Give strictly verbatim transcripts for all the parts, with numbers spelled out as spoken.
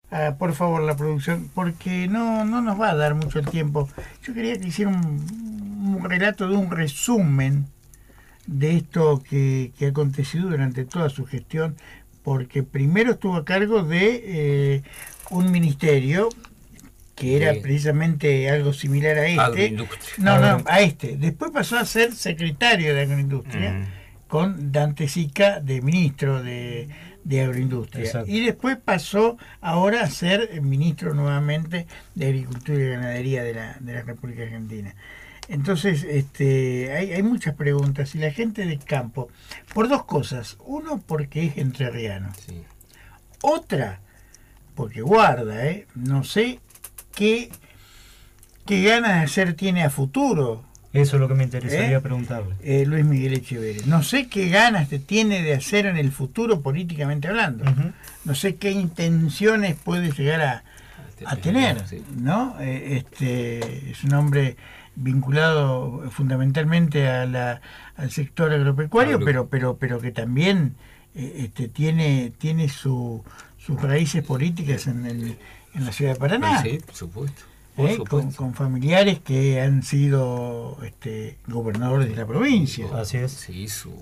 ah, por favor, la producción, porque no, no nos va a dar mucho tiempo. Yo quería que hiciera un, un relato de un resumen de esto que, que ha acontecido durante toda su gestión, porque primero estuvo a cargo de eh, un ministerio que era de precisamente algo similar a este. agroindustria. No, no, a este. Después pasó a ser secretario de Agroindustria Mm. con Dante Sica de ministro de, de Agroindustria. Exacto. Y después pasó ahora a ser ministro nuevamente de Agricultura y Ganadería de la, de la República Argentina. Entonces, este, hay, hay muchas preguntas. Y la gente del campo, por dos cosas. Uno, porque es entrerriano. Sí. Otra, porque guarda, ¿eh? No sé qué, qué ganas de hacer tiene a futuro Eso es lo que me interesaría ¿Eh? preguntarle. eh, Luis Miguel Echeverri. No sé qué ganas te tiene de hacer en el futuro políticamente hablando. Ujú. No sé qué intenciones puede llegar a, a tener, Sí. ¿no? Eh, este es un hombre vinculado fundamentalmente a la, al sector agropecuario, Agro- pero pero pero que también eh, este tiene tiene su, sus raíces políticas en, el, en la ciudad de Paraná. Sí, por supuesto. Por ¿eh? supuesto. Con, con familiares que han sido este, gobernadores de la provincia. Así es. Sí, su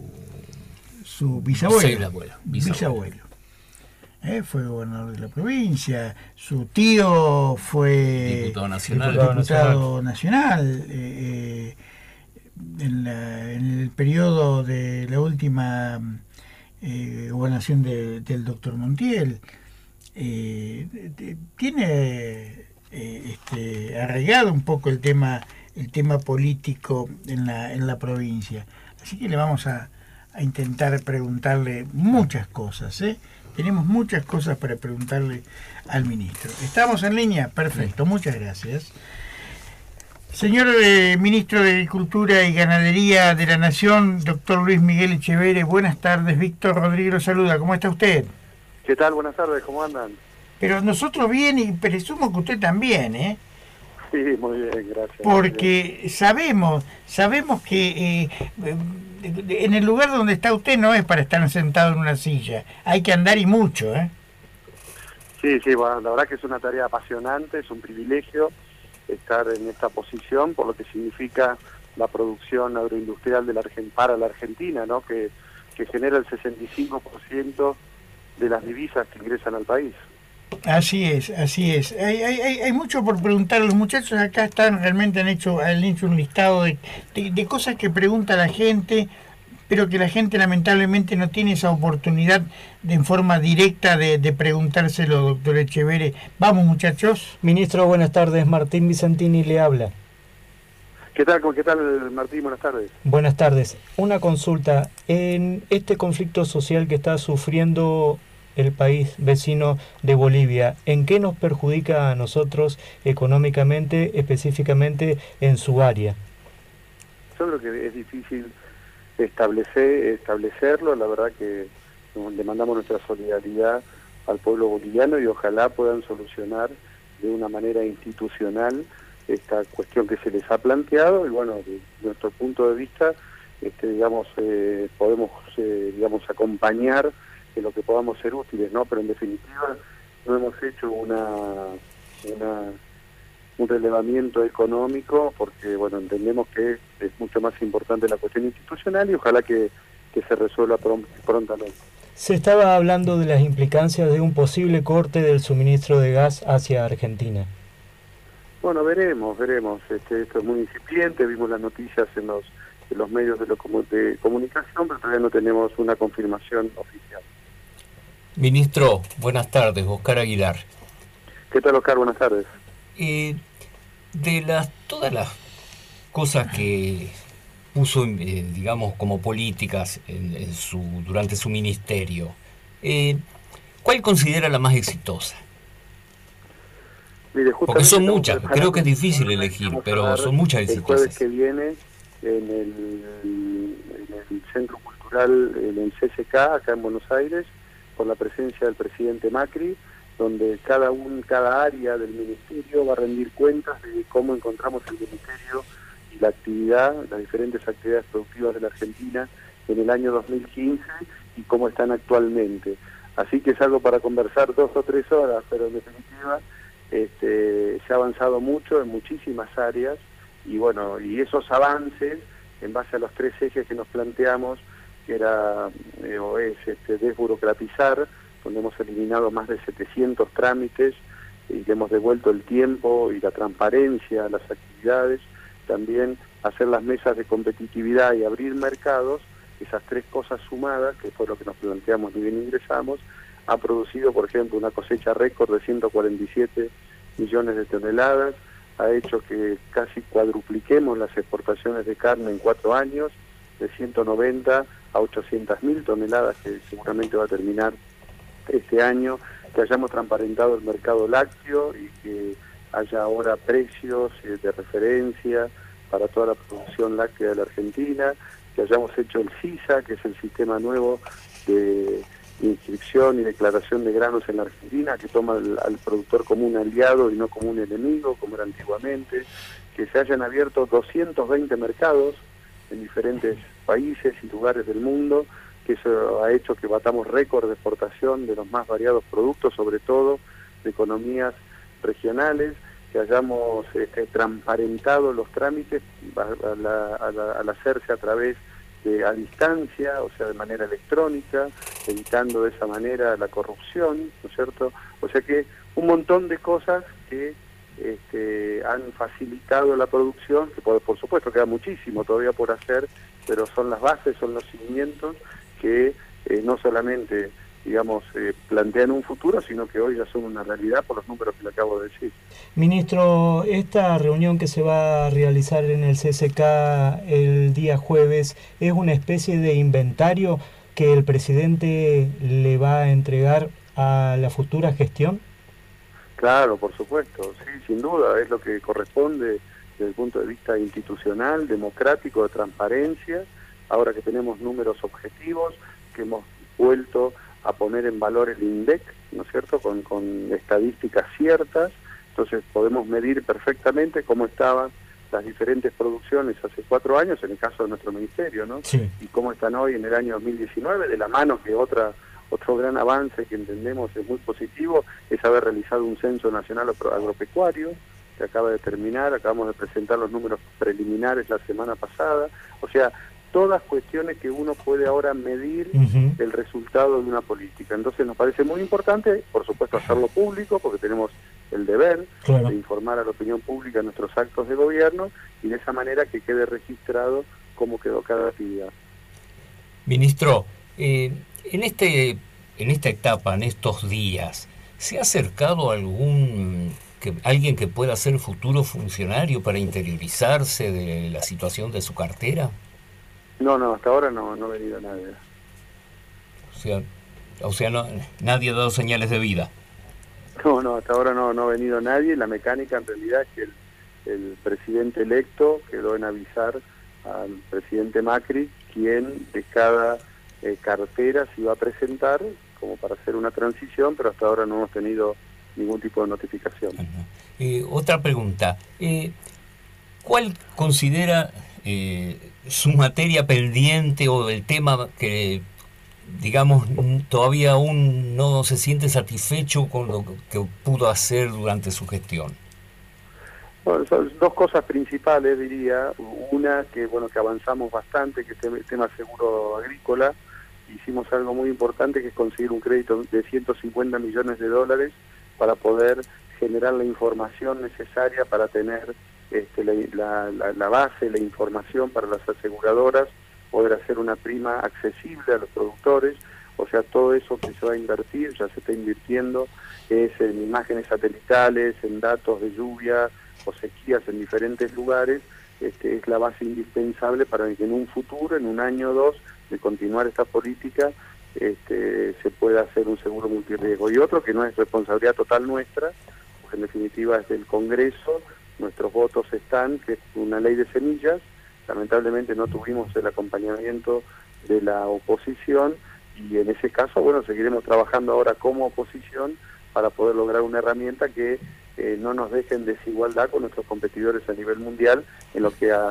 Su bisabuelo. bisabuelo, bisabuelo. bisabuelo. ¿eh? Fue gobernador de la provincia. Su tío fue Diputado nacional. diputado, Diputado nacional. eh, eh, en, la- en el periodo de la última eh, gobernación de- del doctor Montiel. Eh, de- de- tiene eh, este, arraigado un poco el tema el tema político en la, en la provincia. Así que le vamos a, a intentar preguntarle muchas cosas. ¿eh? Tenemos muchas cosas para preguntarle al ministro. ¿Estamos en línea? Perfecto, muchas gracias. Señor eh, ministro de Agricultura y Ganadería de la Nación, doctor Luis Miguel Echeverri, buenas tardes. Víctor Rodríguez lo saluda. ¿Cómo está usted? ¿Qué tal? Buenas tardes, ¿cómo andan? Pero nosotros bien y presumo que usted también, ¿eh? Sí, muy bien, gracias. Porque sabemos, sabemos que eh, en el lugar donde está usted no es para estar sentado en una silla, hay que andar y mucho, ¿eh? Sí, sí, bueno, la verdad que es una tarea apasionante, es un privilegio estar en esta posición, por lo que significa la producción agroindustrial de la Argen- para la Argentina, ¿no? Que, que genera el sesenta y cinco por ciento de las divisas que ingresan al país. Así es, así es. Hay, hay, hay hay mucho por preguntar. Los muchachos acá están realmente han hecho, han hecho un listado de, de, de cosas que pregunta la gente, pero que la gente lamentablemente no tiene esa oportunidad de en forma directa de, de preguntárselo, doctor Echeverri. Vamos, muchachos. Ministro, buenas tardes. Martín Vicentini le habla. ¿Qué tal, qué tal, Martín? Buenas tardes. Buenas tardes. Una consulta. En este conflicto social que está sufriendo el país vecino de Bolivia, ¿en qué nos perjudica a nosotros económicamente, específicamente en su área? Yo creo que es difícil establecer establecerlo, la verdad que le mandamos nuestra solidaridad al pueblo boliviano y ojalá puedan solucionar de una manera institucional esta cuestión que se les ha planteado y bueno, de nuestro punto de vista, este, digamos, eh, podemos, eh, digamos, acompañar en lo que podamos ser útiles, ¿no? Pero en definitiva no hemos hecho una, una un relevamiento económico porque, bueno, entendemos que es mucho más importante la cuestión institucional y ojalá que, que se resuelva prom- prontamente. Se estaba hablando de las implicancias de un posible corte del suministro de gas hacia Argentina. Bueno, veremos, veremos. Este, esto es muy incipiente, vimos las noticias en los, en los medios de, lo comu- de comunicación, pero todavía no tenemos una confirmación oficial. Ministro, buenas tardes, Oscar Aguilar. ¿Qué tal, Oscar? Buenas tardes. Eh, de las todas las cosas que puso, eh, digamos, como políticas en, en su durante su ministerio, eh, ¿cuál considera la más exitosa? Mire, Porque son justamente muchas, estamos creo que es preparando- difícil elegir, vamos a pero dar son muchas el jueves exitosas. que viene en el, en el Centro Cultural, en el C S K, acá en Buenos Aires, con la presencia del presidente Macri, donde cada un, cada área del ministerio va a rendir cuentas de cómo encontramos el ministerio y la actividad, las diferentes actividades productivas de la Argentina en el año dos mil quince y cómo están actualmente. Así que es algo para conversar dos o tres horas, pero en definitiva este, se ha avanzado mucho en muchísimas áreas, y bueno, y esos avances, en base a los tres ejes que nos planteamos, que era eh, o es este, desburocratizar, donde hemos eliminado más de setecientos trámites y le hemos devuelto el tiempo y la transparencia a las actividades, también hacer las mesas de competitividad y abrir mercados. Esas tres cosas sumadas, que fue lo que nos planteamos y bien ingresamos, ha producido, por ejemplo, una cosecha récord de ciento cuarenta y siete millones de toneladas, ha hecho que casi cuadrupliquemos las exportaciones de carne en cuatro años, de ciento noventa a ochocientas mil toneladas, que seguramente va a terminar este año, que hayamos transparentado el mercado lácteo y que haya ahora precios eh, de referencia para toda la producción láctea de la Argentina, que hayamos hecho el SISA, que es el sistema nuevo de inscripción y declaración de granos en la Argentina, que toma al, al productor como un aliado y no como un enemigo, como era antiguamente, que se hayan abierto doscientos veinte mercados en diferentes países y lugares del mundo, que eso ha hecho que batamos récord de exportación de los más variados productos, sobre todo de economías regionales, que hayamos este, transparentado los trámites al, al, al hacerse a través de a distancia, o sea, de manera electrónica, evitando de esa manera la corrupción, ¿no es cierto? O sea que un montón de cosas que este, han facilitado la producción, que por, por supuesto queda muchísimo todavía por hacer, pero son las bases, son los cimientos que eh, no solamente, digamos, eh, plantean un futuro, sino que hoy ya son una realidad por los números que le acabo de decir. Ministro, esta reunión que se va a realizar en el C S K el día jueves es una especie de inventario que el presidente le va a entregar a la futura gestión. Claro, por supuesto, sí, sin duda, es lo que corresponde desde el punto de vista institucional, democrático, de transparencia. Ahora que tenemos números objetivos, que hemos vuelto a poner en valor el INDEC, ¿no es cierto?, con, con estadísticas ciertas, entonces podemos medir perfectamente cómo estaban las diferentes producciones hace cuatro años, en el caso de nuestro ministerio, ¿no? Sí. Y cómo están hoy en el año dos mil diecinueve, de la mano que otra otro gran avance que entendemos es muy positivo, es haber realizado un censo nacional agropecuario, que acaba de terminar, acabamos de presentar los números preliminares la semana pasada, o sea, todas cuestiones que uno puede ahora medir uh-huh. el resultado de una política. Entonces nos parece muy importante, por supuesto, hacerlo público, porque tenemos el deber claro. de informar a la opinión pública nuestros actos de gobierno, y de esa manera que quede registrado cómo quedó cada actividad. Ministro, eh, en, este, en esta etapa, en estos días, ¿se ha acercado algún que alguien que pueda ser futuro funcionario para interiorizarse de la situación de su cartera? No, no, hasta ahora no, no ha venido nadie. O sea, o sea no, nadie ha dado señales de vida. No, no, hasta ahora no, no ha venido nadie. La mecánica en realidad es que el, el presidente electo quedó en avisar al presidente Macri quién de cada eh, cartera se iba a presentar como para hacer una transición, pero hasta ahora no hemos tenido ningún tipo de notificación. Uh-huh. Eh, otra pregunta. Eh, ¿Cuál considera eh, su materia pendiente o el tema que, digamos, todavía aún no se siente satisfecho con lo que pudo hacer durante su gestión? Bueno, son dos cosas principales, diría. Una, que bueno, que avanzamos bastante, que es el tema seguro agrícola. Hicimos algo muy importante, que es conseguir un crédito de ciento cincuenta millones de dólares para poder generar la información necesaria para tener este, la, la, la base, la información para las aseguradoras, poder hacer una prima accesible a los productores. O sea, todo eso que se va a invertir, ya se está invirtiendo, es en imágenes satelitales, en datos de lluvia o sequías en diferentes lugares. Este, es la base indispensable para que en un futuro, en un año o dos, de continuar esta política, este, se pueda hacer un seguro multirriesgo. Y otro que no es responsabilidad total nuestra, porque en definitiva es del Congreso, nuestros votos están, que es una ley de semillas. Lamentablemente no tuvimos el acompañamiento de la oposición, y en ese caso, bueno, seguiremos trabajando ahora como oposición para poder lograr una herramienta que eh, no nos deje en desigualdad con nuestros competidores a nivel mundial en lo que a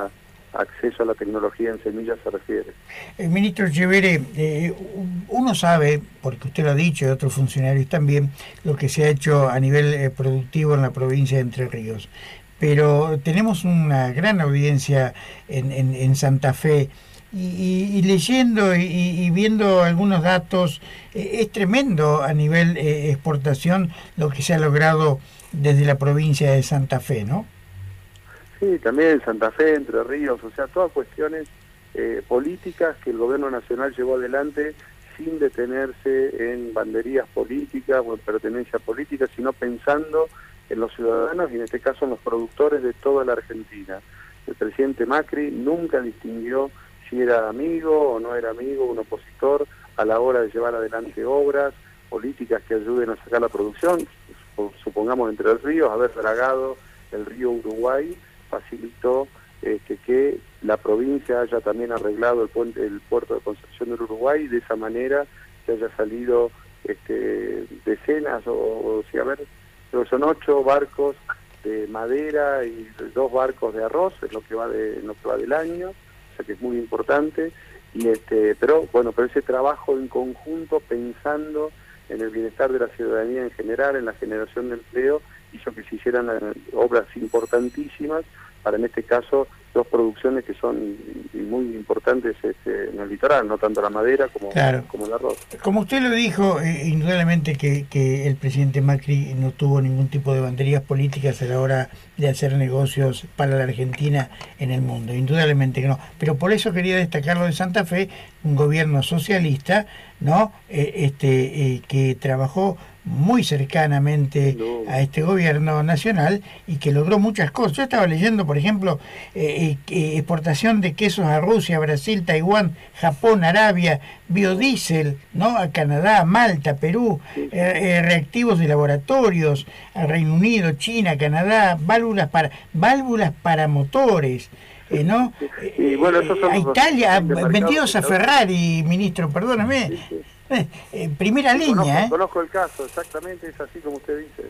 acceso a la tecnología en semillas se refiere. Eh, ministro Echeverre, eh, uno sabe, porque usted lo ha dicho y otros funcionarios también, lo que se ha hecho a nivel eh, productivo en la provincia de Entre Ríos, pero tenemos una gran audiencia en, en, en Santa Fe. Y, y, y leyendo y, y viendo algunos datos, eh, es tremendo a nivel eh, exportación lo que se ha logrado desde la provincia de Santa Fe, ¿no? Sí, también Santa Fe, Entre Ríos, o sea, todas cuestiones eh, políticas que el gobierno nacional llevó adelante sin detenerse en banderías políticas o en pertenencia política, sino pensando en los ciudadanos y en este caso en los productores de toda la Argentina. El presidente Macri nunca distinguió si era amigo o no era amigo, un opositor, a la hora de llevar adelante obras, políticas que ayuden a sacar la producción. Supongamos Entre Ríos, haber dragado el río Uruguay, facilitó este, que la provincia haya también arreglado el, puente, el puerto de Concepción del Uruguay, y de esa manera se haya salido este, decenas, o, o sí, a ver, creo que son ocho barcos de madera y dos barcos de arroz, en lo que va, de, en lo que va del año, que es muy importante, y este pero bueno, pero ese trabajo en conjunto pensando en el bienestar de la ciudadanía en general, en la generación de empleo, hizo que se hicieran obras importantísimas para, en este caso, dos producciones que son muy importantes este, en el litoral, no tanto la madera como, claro, como el arroz. Como usted lo dijo, eh, indudablemente que, que el presidente Macri no tuvo ningún tipo de banderías políticas a la hora de hacer negocios para la Argentina en el mundo, indudablemente que no. Pero por eso quería destacar lo de Santa Fe, un gobierno socialista, ¿no? Eh, este eh, que trabajó muy cercanamente no. a este gobierno nacional y que logró muchas cosas. Yo estaba leyendo, por ejemplo, eh, eh, exportación de quesos a Rusia, Brasil, Taiwán, Japón, Arabia, biodiesel, ¿no? A Canadá, Malta, Perú, eh, eh, reactivos de laboratorios, al Reino Unido, China, Canadá, válvulas para válvulas para motores. Eh, ¿no? Y bueno, esos son a Italia, vendidos a ¿no? Ferrari, ministro, perdóname. Sí, sí. Eh, eh, primera sí, línea, conozco, ¿eh? Conozco el caso, exactamente, es así como usted dice.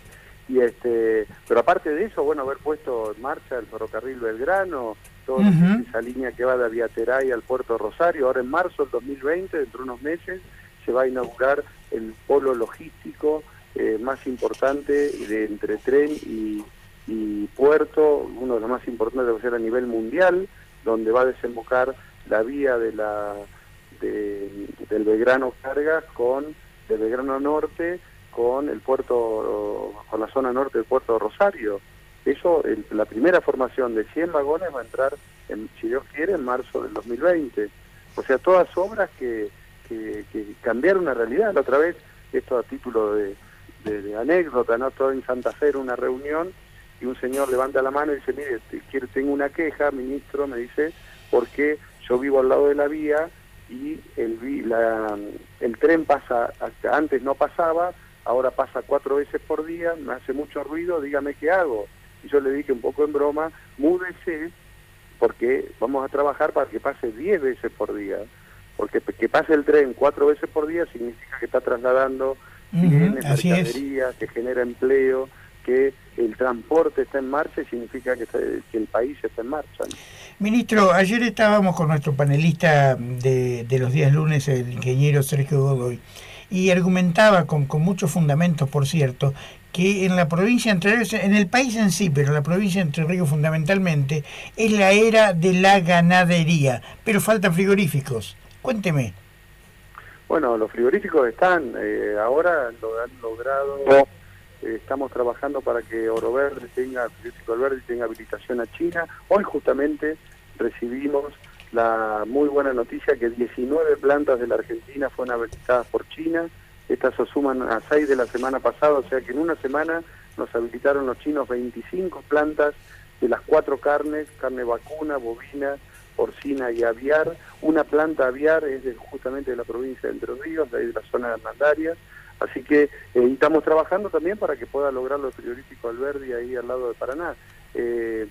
Y este, pero aparte de eso, bueno, haber puesto en marcha el ferrocarril Belgrano, toda uh-huh. esa línea que va de Aviateray al puerto Rosario, ahora en marzo del dos mil veinte, dentro de unos meses, se va a inaugurar el polo logístico eh, más importante de entre tren y, y puerto, uno de los más importantes va a ser a nivel mundial, donde va a desembocar la vía de la de, del Belgrano Cargas con del Belgrano Norte con el puerto, con la zona norte del puerto de Rosario. Eso, el, la primera formación de cien vagones va a entrar, en, si Dios quiere, en marzo del dos mil veinte. O sea, todas obras que, que, que cambiaron la realidad. La otra vez, esto a título de, de, de anécdota, ¿no? Todo en Santa Fe era una reunión y un señor levanta la mano y dice, mire, quiero, tengo una queja, ministro, me dice, porque yo vivo al lado de la vía y el, la, el tren pasa, hasta antes no pasaba, ahora pasa cuatro veces por día, me hace mucho ruido, dígame qué hago. Y yo le dije un poco en broma, múdese, porque vamos a trabajar para que pase diez veces por día. Porque que pase el tren cuatro veces por día significa que está trasladando bienes, uh-huh, mercaderías, que genera empleo, que el transporte está en marcha y significa que, está, que el país está en marcha, ¿no? Ministro, ayer estábamos con nuestro panelista de, de los días lunes, el ingeniero Sergio Godoy, y argumentaba con, con muchos fundamentos, por cierto, que en la provincia de Entre Ríos, en el país en sí, pero en la provincia de Entre Ríos fundamentalmente, es la era de la ganadería, pero faltan frigoríficos. Cuénteme. Bueno, los frigoríficos están, eh, ahora lo han logrado, eh, estamos trabajando para que Oro Verde tenga, frigorífico Verde tenga habilitación a China. Hoy justamente recibimos la muy buena noticia que diecinueve plantas de la Argentina fueron habilitadas por China. Estas se suman a seis de la semana pasada, o sea que en una semana nos habilitaron los chinos veinticinco plantas de las cuatro carnes, carne vacuna, bovina, porcina y aviar. Una planta aviar es de, justamente de la provincia de Entre Ríos, de ahí de la zona de Hernandarias. Así que eh, estamos trabajando también para que pueda lograrlo el frigorífico Alberdi ahí al lado de Paraná. Eh,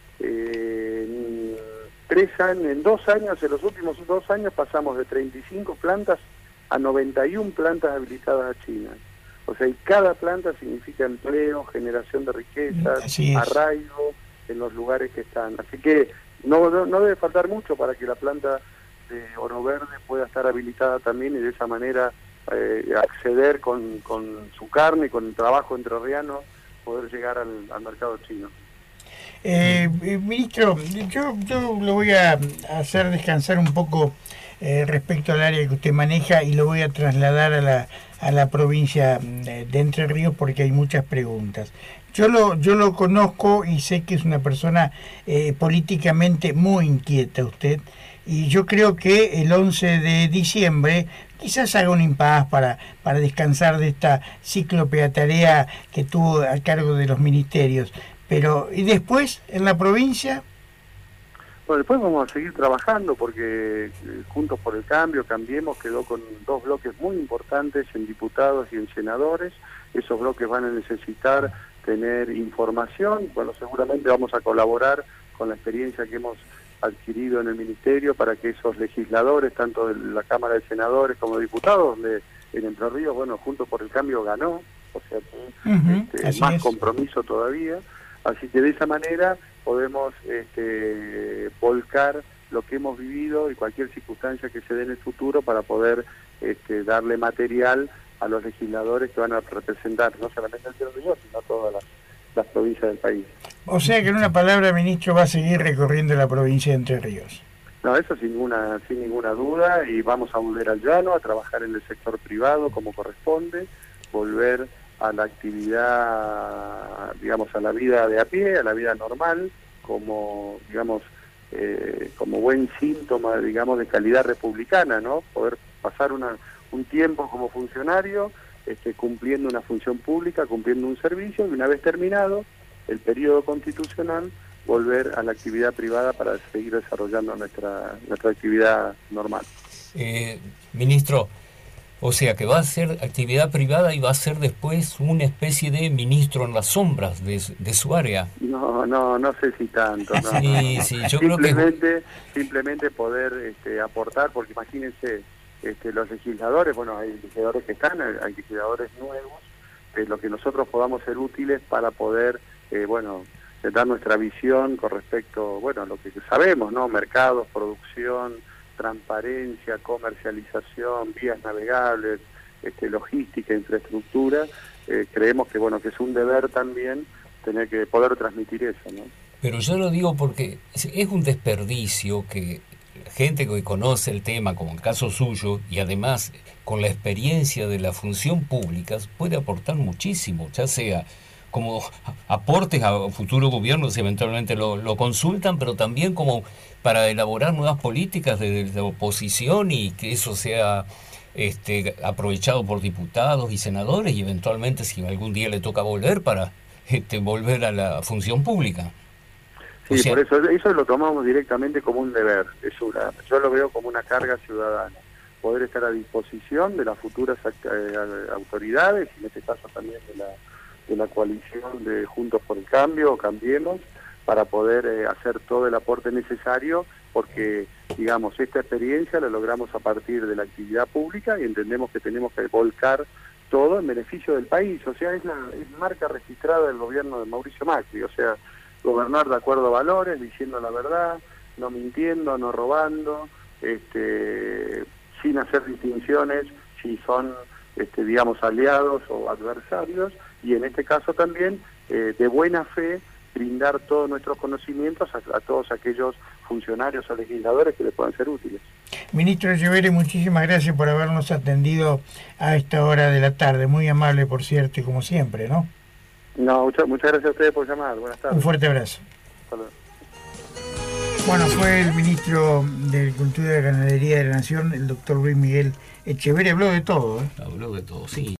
eh, en tres años, en dos años, en los últimos dos años pasamos de treinta y cinco plantas a noventa y una plantas habilitadas a China. O sea, y cada planta significa empleo, generación de riquezas, arraigo en los lugares que están. Así que no, no, no debe faltar mucho para que la planta de Oro Verde pueda estar habilitada también y de esa manera eh, acceder con, con su carne y con el trabajo entrerriano, poder llegar al, al mercado chino. Eh, eh, ministro, yo, yo lo voy a hacer descansar un poco eh, respecto al área que usted maneja y lo voy a trasladar a la, a la provincia de, de Entre Ríos porque hay muchas preguntas. Yo lo, yo lo conozco y sé que es una persona eh, políticamente muy inquieta usted, y yo creo que el once de diciembre quizás haga un impas para, para descansar de esta cíclopea tarea que tuvo a cargo de los ministerios. Pero, ¿y después en la provincia? Bueno, después vamos a seguir trabajando porque eh, Juntos por el Cambio, Cambiemos, quedó con dos bloques muy importantes en diputados y en senadores. Esos bloques van a necesitar tener información. Bueno, seguramente vamos a colaborar con la experiencia que hemos adquirido en el Ministerio para que esos legisladores, tanto de la Cámara de Senadores como de Diputados, donde en Entre Ríos, bueno, Juntos por el Cambio ganó, o sea que Uh-huh, este, más es. compromiso todavía. Así que de esa manera podemos este, volcar lo que hemos vivido y cualquier circunstancia que se dé en el futuro para poder este, darle material a los legisladores que van a representar no solamente el Entre Ríos, sino todas las, las provincias del país. O sea que en una palabra, ministro, va a seguir recorriendo la provincia de Entre Ríos. No, eso sin ninguna, sin ninguna duda, y vamos a volver al llano, a trabajar en el sector privado como corresponde, volver a la actividad, digamos, a la vida de a pie, a la vida normal, como, digamos, eh, como buen síntoma, digamos, de calidad republicana, ¿no? Poder pasar una, un tiempo como funcionario, este, cumpliendo una función pública, cumpliendo un servicio, y una vez terminado el periodo constitucional, volver a la actividad privada para seguir desarrollando nuestra, nuestra actividad normal. Eh, ministro, o sea que va a ser actividad privada y va a ser después una especie de ministro en las sombras de, de su área. No, no, no sé si tanto. No, sí, no, no. sí, yo simplemente, creo que... Simplemente poder este, aportar, porque imagínense, este, los legisladores, bueno, hay legisladores que están, hay legisladores nuevos, eh, lo que nosotros podamos ser útiles para poder, eh, bueno, dar nuestra visión con respecto, bueno, a lo que sabemos, ¿no? Mercados, producción, transparencia, comercialización, vías navegables, este, logística, infraestructura. Eh, creemos que, bueno, que es un deber también tener que poder transmitir eso, ¿no? Pero yo lo digo porque es un desperdicio que gente que conoce el tema, como el caso suyo, y además con la experiencia de la función pública, puede aportar muchísimo, ya sea como aportes a futuros gobiernos si eventualmente lo, lo consultan, pero también como para elaborar nuevas políticas de, de oposición y que eso sea este, aprovechado por diputados y senadores y eventualmente si algún día le toca volver para este, volver a la función pública. Sí, o sea, por eso eso lo tomamos directamente como un deber, es una, yo lo veo como una carga ciudadana, poder estar a disposición de las futuras eh, autoridades y en este caso también de la de la coalición de Juntos por el Cambio, Cambiemos, para poder eh, hacer todo el aporte necesario, porque, digamos, esta experiencia la logramos a partir de la actividad pública y entendemos que tenemos que volcar todo en beneficio del país, o sea, es la es marca registrada del gobierno de Mauricio Macri, o sea, gobernar de acuerdo a valores, diciendo la verdad, no mintiendo, no robando, este, sin hacer distinciones si son, este, digamos, aliados o adversarios, y en este caso también eh, de buena fe brindar todos nuestros conocimientos a, a todos aquellos funcionarios o legisladores que les puedan ser útiles. Ministro Echeverri, muchísimas gracias por habernos atendido a esta hora de la tarde, muy amable por cierto y como siempre, ¿no? No, muchas, muchas gracias a ustedes por llamar, buenas tardes. Un fuerte abrazo. Hasta luego. Bueno, fue el ministro de Agricultura y Ganadería de la Nación, el doctor Luis Miguel Echeverri, habló de todo, ¿eh? Habló de todo, sí.